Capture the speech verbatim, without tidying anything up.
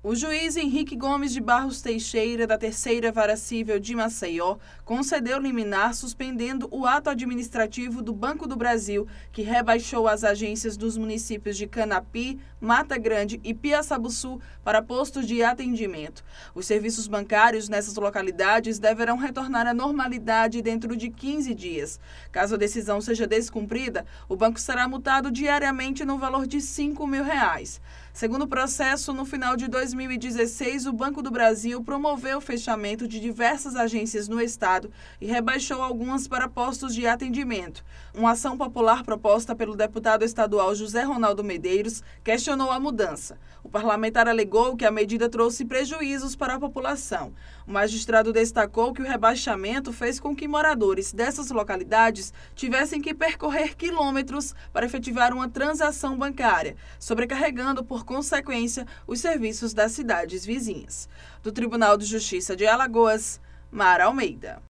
O juiz Henrique Gomes de Barros Teixeira, da Terceira Vara Cível de Maceió, concedeu liminar suspendendo o ato administrativo do Banco do Brasil, que rebaixou as agências dos municípios de Canapi, Mata Grande e Piaçabuçu para postos de atendimento. Os serviços bancários nessas localidades deverão retornar à normalidade dentro de quinze dias. Caso a decisão seja descumprida, o banco será multado diariamente no valor de cinco mil reais. Segundo o processo, no final de dois mil e dezesseis, o Banco do Brasil promoveu o fechamento de diversas agências no estado e rebaixou algumas para postos de atendimento. Uma ação popular proposta pelo deputado estadual José Ronaldo Medeiros questionou a mudança. O parlamentar alegou que a medida trouxe prejuízos para a população. O magistrado destacou que o rebaixamento fez com que moradores dessas localidades tivessem que percorrer quilômetros para efetivar uma transação bancária, sobrecarregando, por consequência, os serviços das cidades vizinhas. Do Tribunal de Justiça de Alagoas, Mara Almeida.